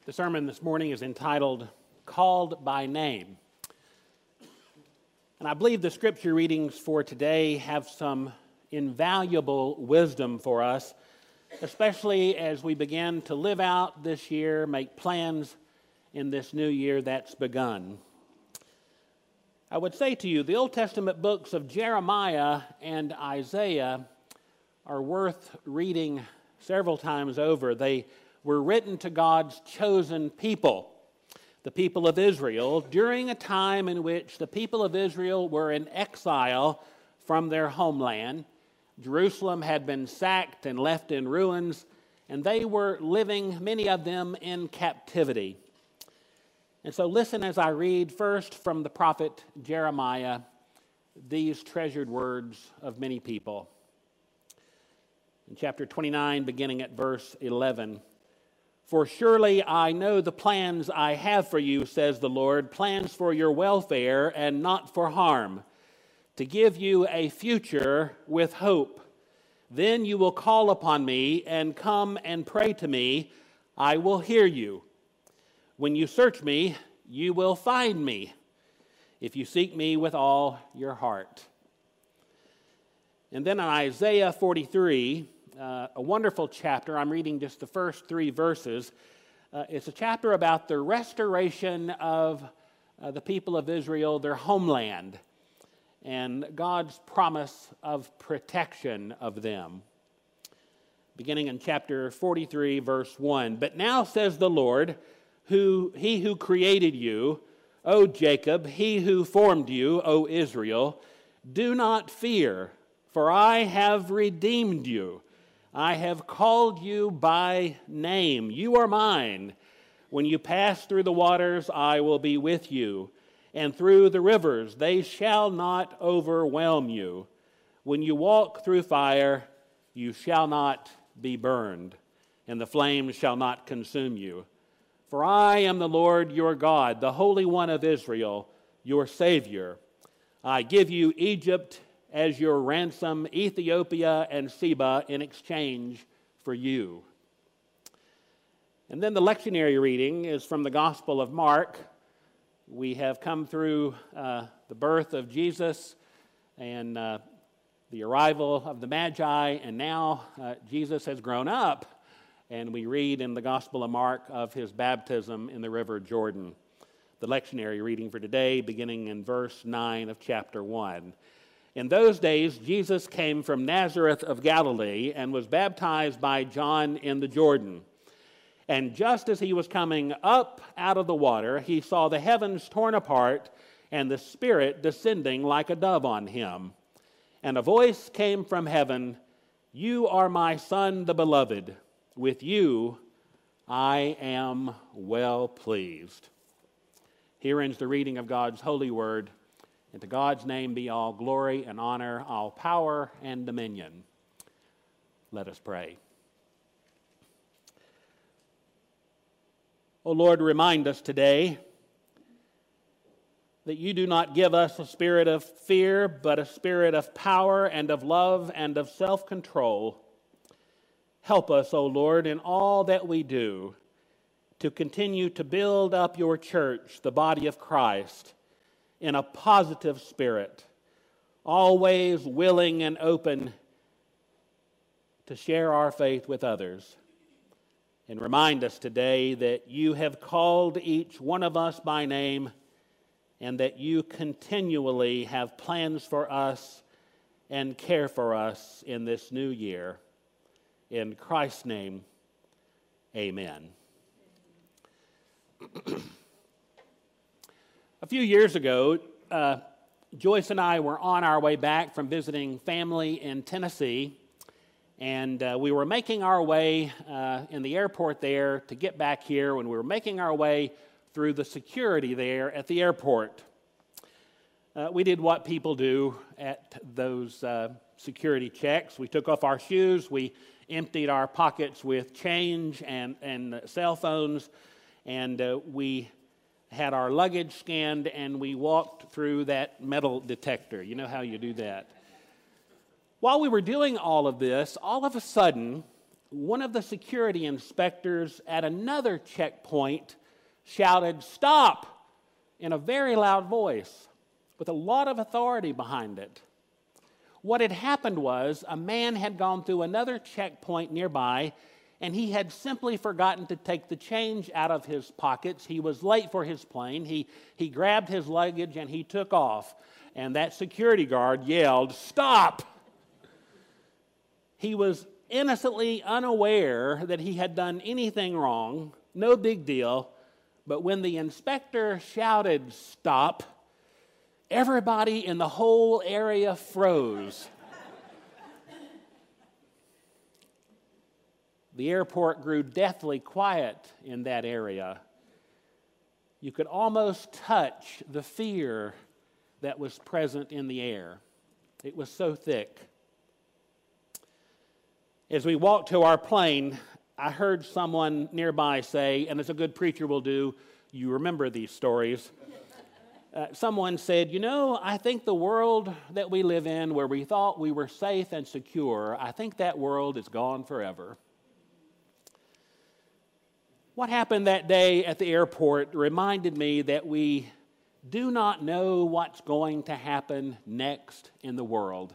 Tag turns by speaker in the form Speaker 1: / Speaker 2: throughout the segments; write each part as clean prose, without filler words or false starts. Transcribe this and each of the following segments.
Speaker 1: The sermon this morning is entitled, Called by Name. And I believe the scripture readings for today have some invaluable wisdom for us, especially as we begin to live out this year, make plans in this new year that's begun. I would say to you, the Old Testament books of Jeremiah and Isaiah are worth reading several times over. They were written to God's chosen people, the people of Israel, during a time in which the people of Israel were in exile from their homeland. Jerusalem had been sacked and left in ruins, and they were living, many of them, in captivity. And so listen as I read first from the prophet Jeremiah these treasured words of many people. In chapter 29, beginning at verse 11, "For surely I know the plans I have for you, says the Lord, plans for your welfare and not for harm, to give you a future with hope. Then you will call upon me and come and pray to me. I will hear you. When you search me, you will find me, if you seek me with all your heart." And then in Isaiah 43, a wonderful chapter. I'm reading just the first 3 verses. It's a chapter about the restoration of the people of Israel, their homeland, and God's promise of protection of them. Beginning in chapter 43, verse 1, "But now says the Lord, he who created you, O Jacob, he who formed you, O Israel, do not fear, for I have redeemed you. I have called you by name. You are mine. When you pass through the waters, I will be with you. And through the rivers, they shall not overwhelm you. When you walk through fire, you shall not be burned, and the flames shall not consume you. For I am the Lord your God, the Holy One of Israel, your Savior. I give you Egypt as your ransom, Ethiopia and Seba in exchange for you." And then the lectionary reading is from the Gospel of Mark. We have come through the birth of Jesus and the arrival of the Magi, and now Jesus has grown up, and we read in the Gospel of Mark of his baptism in the River Jordan. The lectionary reading for today, beginning in verse 9 of chapter 1. "In those days, Jesus came from Nazareth of Galilee and was baptized by John in the Jordan. And just as he was coming up out of the water, he saw the heavens torn apart and the Spirit descending like a dove on him. And a voice came from heaven, 'You are my Son, the Beloved. With you I am well pleased.'" Here ends the reading of God's holy word. And to God's name be all glory and honor, all power and dominion. Let us pray. O Lord, remind us today that you do not give us a spirit of fear, but a spirit of power and of love and of self-control. Help us, O Lord, in all that we do to continue to build up your church, the body of Christ, in a positive spirit, always willing and open to share our faith with others. And remind us today that you have called each one of us by name and that you continually have plans for us and care for us in this new year. In Christ's name, amen. A few years ago, Joyce and I were on our way back from visiting family in Tennessee, and we were making our way in the airport there to get back here when we were making our way through the security there at the airport. We did what people do at those security checks. We took off our shoes, we emptied our pockets with change and cell phones, and we had our luggage scanned, and we walked through that metal detector. You know how you do that. While we were doing all of this, all of a sudden, one of the security inspectors at another checkpoint shouted, "Stop!" in a very loud voice with a lot of authority behind it. What had happened was a man had gone through another checkpoint nearby, and he had simply forgotten to take the change out of his pockets. He was late for his plane. He grabbed his luggage and he took off. And that security guard yelled, "Stop!" He was innocently unaware that he had done anything wrong, no big deal. But when the inspector shouted, "Stop!" everybody in the whole area froze. The airport grew deathly quiet in that area. You could almost touch the fear that was present in the air. It was so thick. As we walked to our plane, I heard someone nearby say, and as a good preacher will do, you remember these stories. Someone said, I think the world that we live in, where we thought we were safe and secure, I think that world is gone forever. What happened that day at the airport reminded me that we do not know what's going to happen next in the world.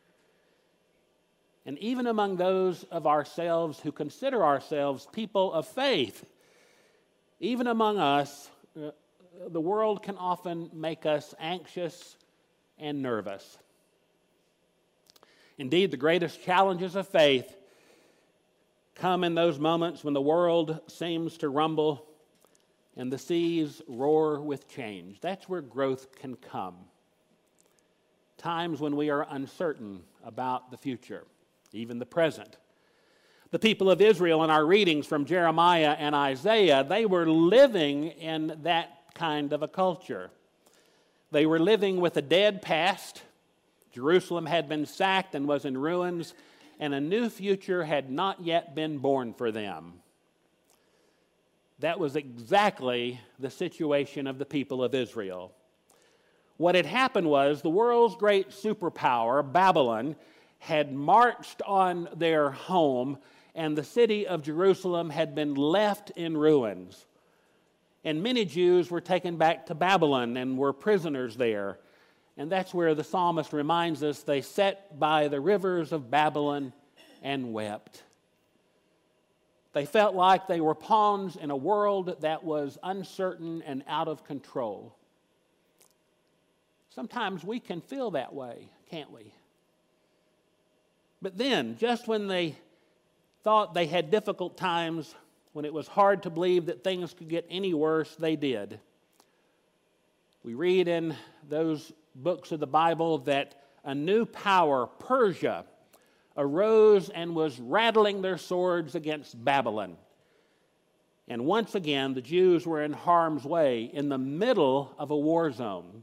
Speaker 1: And even among those of ourselves who consider ourselves people of faith, even among us, the world can often make us anxious and nervous. Indeed, the greatest challenges of faith come in those moments when the world seems to rumble and the seas roar with change. That's where growth can come. Times when we are uncertain about the future, even the present. The people of Israel in our readings from Jeremiah and Isaiah, they were living in that kind of a culture. They were living with a dead past. Jerusalem had been sacked and was in ruins, and a new future had not yet been born for them. That was exactly the situation of the people of Israel. What had happened was the world's great superpower, Babylon, had marched on their home, and the city of Jerusalem had been left in ruins. And many Jews were taken back to Babylon and were prisoners there. And that's where the psalmist reminds us they sat by the rivers of Babylon and wept. They felt like they were pawns in a world that was uncertain and out of control. Sometimes we can feel that way, can't we? But then, just when they thought they had difficult times, when it was hard to believe that things could get any worse, they did. We read in those books of the Bible that a new power, Persia, arose and was rattling their swords against Babylon. And once again, the Jews were in harm's way in the middle of a war zone.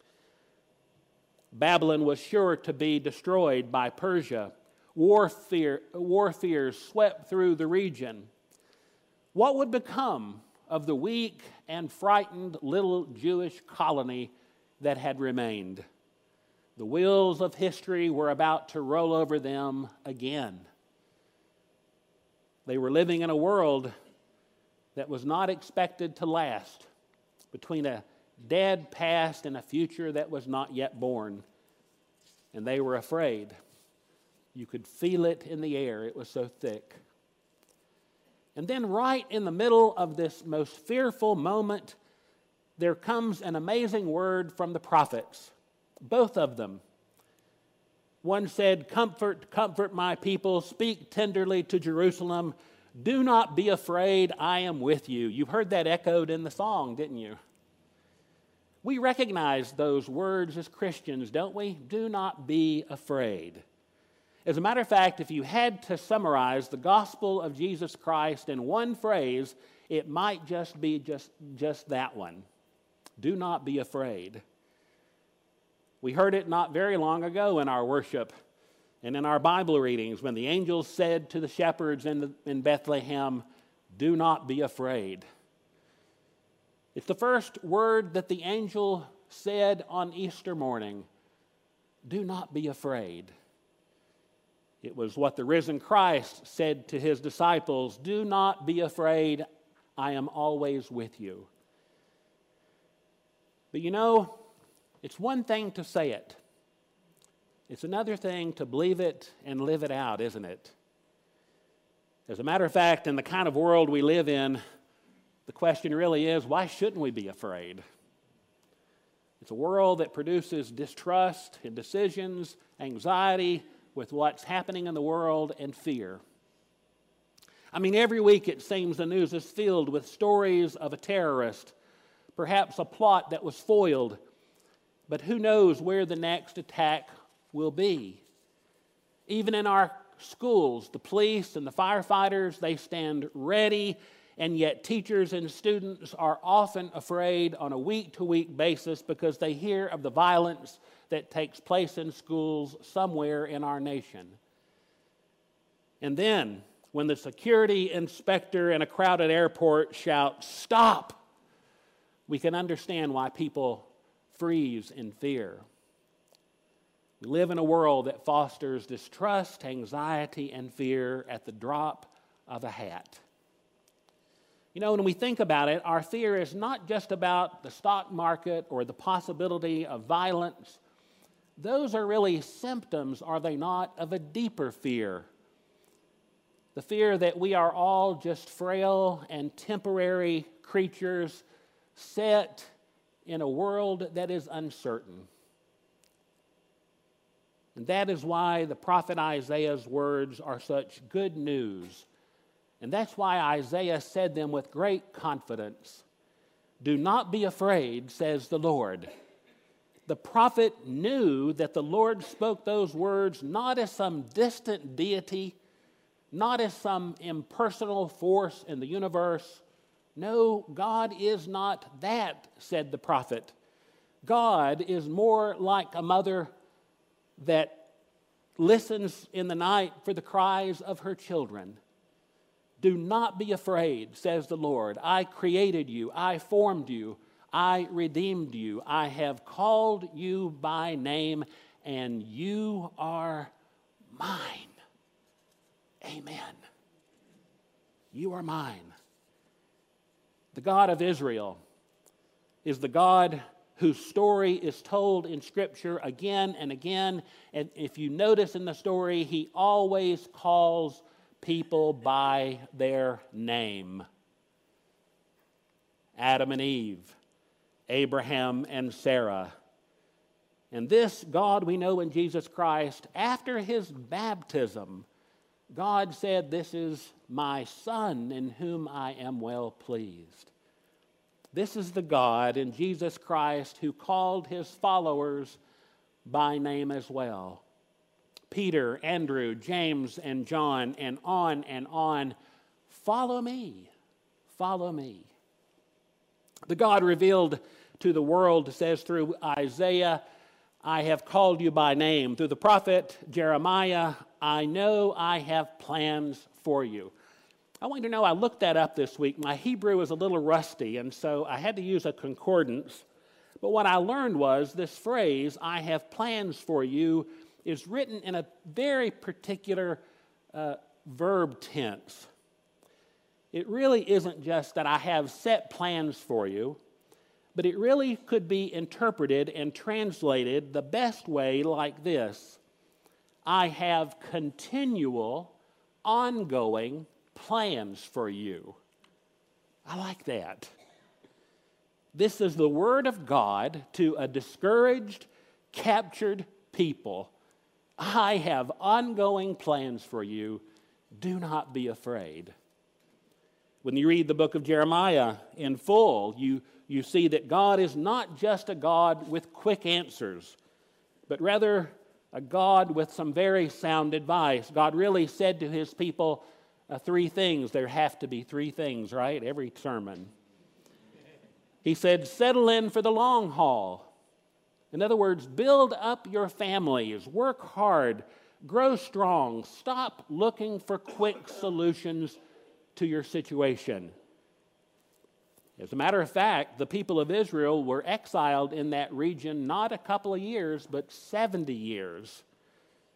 Speaker 1: Babylon was sure to be destroyed by Persia. War fears swept through the region. What would become of the weak and frightened little Jewish colony that had remained? The wheels of history were about to roll over them again. They were living in a world that was not expected to last, between a dead past and a future that was not yet born. And they were afraid. You could feel it in the air. It was so thick. And then right in the middle of this most fearful moment, there comes an amazing word from the prophets, both of them. One said, "Comfort, comfort my people, speak tenderly to Jerusalem. Do not be afraid, I am with you." You've heard that echoed in the song, didn't you? We recognize those words as Christians, don't we? Do not be afraid. As a matter of fact, if you had to summarize the gospel of Jesus Christ in one phrase, it might just be just that one. Do not be afraid. We heard it not very long ago in our worship and in our Bible readings when the angels said to the shepherds in Bethlehem, "Do not be afraid." It's the first word that the angel said on Easter morning. Do not be afraid. It was what the risen Christ said to his disciples, "Do not be afraid, I am always with you." But you know, it's one thing to say it. It's another thing to believe it and live it out, isn't it? As a matter of fact, in the kind of world we live in, the question really is, why shouldn't we be afraid? It's a world that produces distrust, indecisions, anxiety with what's happening in the world, and fear. I mean, every week it seems the news is filled with stories of a terrorist, perhaps a plot that was foiled, but who knows where the next attack will be. Even in our schools, the police and the firefighters, they stand ready, and yet teachers and students are often afraid on a week-to-week basis because they hear of the violence that takes place in schools somewhere in our nation. And then, when the security inspector in a crowded airport shouts, "Stop!" we can understand why people freeze in fear. We live in a world that fosters distrust, anxiety, and fear at the drop of a hat. You know, when we think about it, our fear is not just about the stock market or the possibility of violence. Those are really symptoms, are they not, of a deeper fear. The fear that we are all just frail and temporary creatures set in a world that is uncertain. And that is why the prophet Isaiah's words are such good news. And that's why Isaiah said them with great confidence. "Do not be afraid," says the Lord. The prophet knew that the Lord spoke those words not as some distant deity, not as some impersonal force in the universe. No, God is not that, said the prophet. God is more like a mother that listens in the night for the cries of her children. "Do not be afraid," says the Lord. "I created you. I formed you. I redeemed you. I have called you by name, and you are mine." Amen. You are mine. The God of Israel is the God whose story is told in Scripture again and again. And if you notice in the story, he always calls people by their name. Adam and Eve, Abraham and Sarah. And this God we know in Jesus Christ, after his baptism, God said, "This is my Son in whom I am well pleased." This is the God in Jesus Christ who called his followers by name as well. Peter, Andrew, James, and John, and on and on. Follow me, follow me. The God revealed to the world says through Isaiah, "I have called you by name." Through the prophet Jeremiah, "I know I have plans for you." I want you to know I looked that up this week. My Hebrew is a little rusty, and so I had to use a concordance. But what I learned was this phrase, "I have plans for you," is written in a very particular verb tense. It really isn't just that I have set plans for you, but it really could be interpreted and translated the best way like this: I have continual, ongoing plans for you. I like that. This is the word of God to a discouraged, captured people. I have ongoing plans for you. Do not be afraid. When you read the book of Jeremiah in full, you see that God is not just a God with quick answers, but rather a God with some very sound advice. God really said to his people three things. There have to be three things, right? Every sermon. He said, settle in for the long haul. In other words, build up your families, work hard, grow strong, stop looking for quick solutions to your situation. As a matter of fact, the people of Israel were exiled in that region not a couple of years, but 70 years.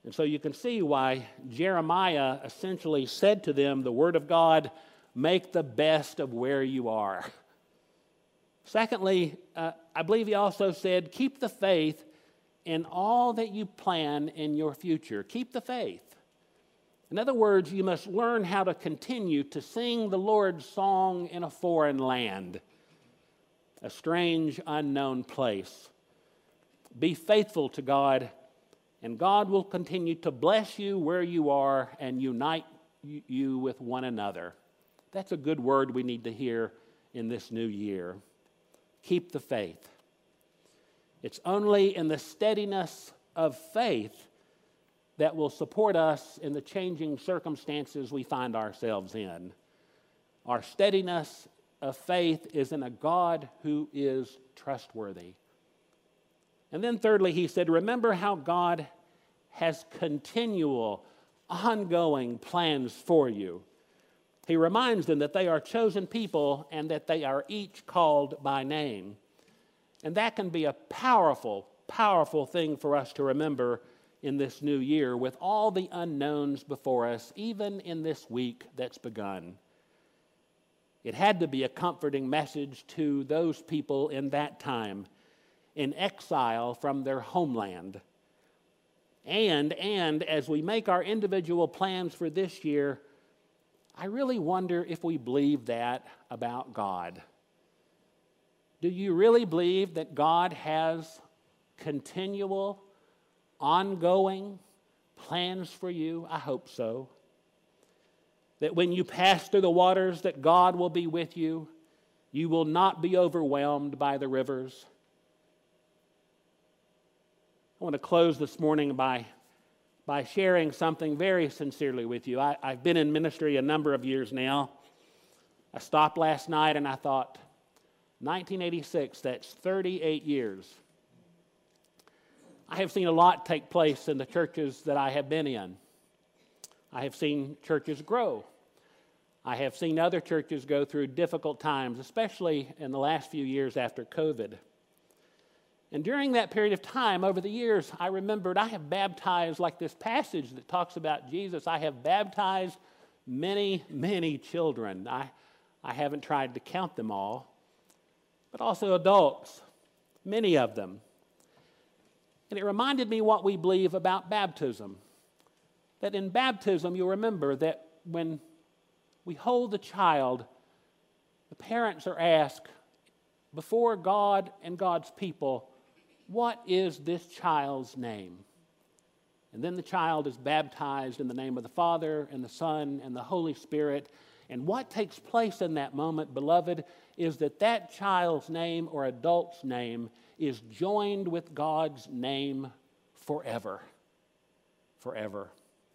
Speaker 1: And so you can see why Jeremiah essentially said to them, the word of God, make the best of where you are. Secondly, I believe he also said, keep the faith in all that you plan in your future. Keep the faith. In other words, you must learn how to continue to sing the Lord's song in a foreign land, a strange, unknown place. Be faithful to God, and God will continue to bless you where you are and unite you with one another. That's a good word we need to hear in this new year. Keep the faith. It's only in the steadiness of faith that will support us in the changing circumstances we find ourselves in. Our steadiness of faith is in a God who is trustworthy. And then thirdly, he said, remember how God has continual, ongoing plans for you. He reminds them that they are chosen people and that they are each called by name. And that can be a powerful, powerful thing for us to remember in this new year with all the unknowns before us, even in this week that's begun. It had to be a comforting message to those people in that time in exile from their homeland. And as we make our individual plans for this year, I really wonder if we believe that about God. Do you really believe that God has continual, ongoing plans for you? I hope so. That when you pass through the waters, that God will be with you. You will not be overwhelmed by the rivers. I want to close this morning by sharing something very sincerely with you. I've been in ministry a number of years now. I stopped last night and I thought, 1986, that's 38 years. I have seen a lot take place in the churches that I have been in. I have seen churches grow. I have seen other churches go through difficult times, especially in the last few years after COVID. And during that period of time, over the years, I remembered I have baptized, like this passage that talks about Jesus, I have baptized many, many children. I haven't tried to count them all, but also adults, many of them. And it reminded me what we believe about baptism. That in baptism, you'll remember that when we hold the child, the parents are asked before God and God's people, what is this child's name? And then the child is baptized in the name of the Father and the Son and the Holy Spirit. And what takes place in that moment, beloved, is that child's name or adult's name is joined with God's name forever. Forever.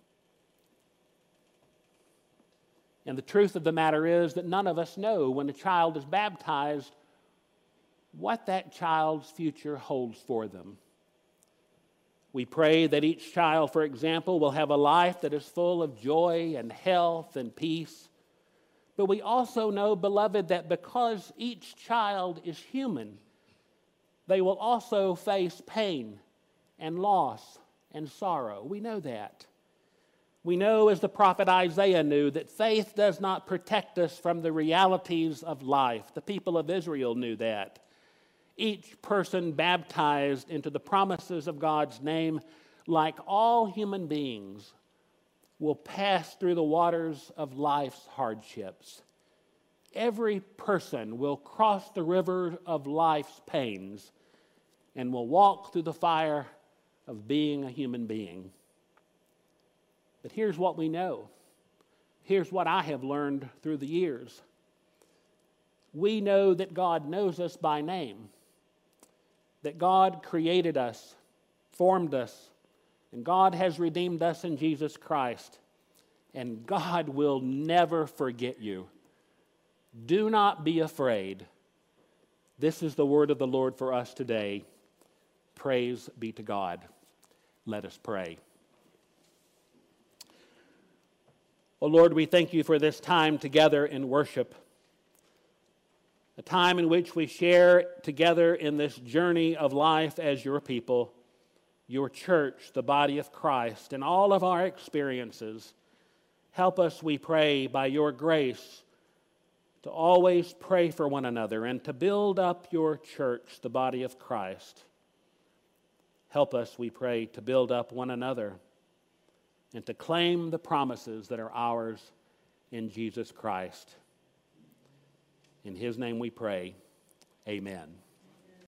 Speaker 1: And the truth of the matter is that none of us know when a child is baptized what that child's future holds for them. We pray that each child, for example, will have a life that is full of joy and health and peace. But we also know, beloved, that because each child is human, they will also face pain and loss and sorrow. We know that. We know, as the prophet Isaiah knew, that faith does not protect us from the realities of life. The people of Israel knew that. Each person baptized into the promises of God's name, like all human beings, will pass through the waters of life's hardships. Every person will cross the river of life's pains and will walk through the fire of being a human being. But here's what we know. Here's what I have learned through the years. We know that God knows us by name, that God created us, formed us, and God has redeemed us in Jesus Christ. And God will never forget you. Do not be afraid. This is the word of the Lord for us today. Praise be to God. Let us pray. Oh Lord, we thank you for this time together in worship, a time in which we share together in this journey of life as your people. your church, the body of Christ, in all of our experiences. Help us, we pray, by your grace, to always pray for one another and to build up your church, the body of Christ. Help us, we pray, to build up one another and to claim the promises that are ours in Jesus Christ. In his name we pray, amen.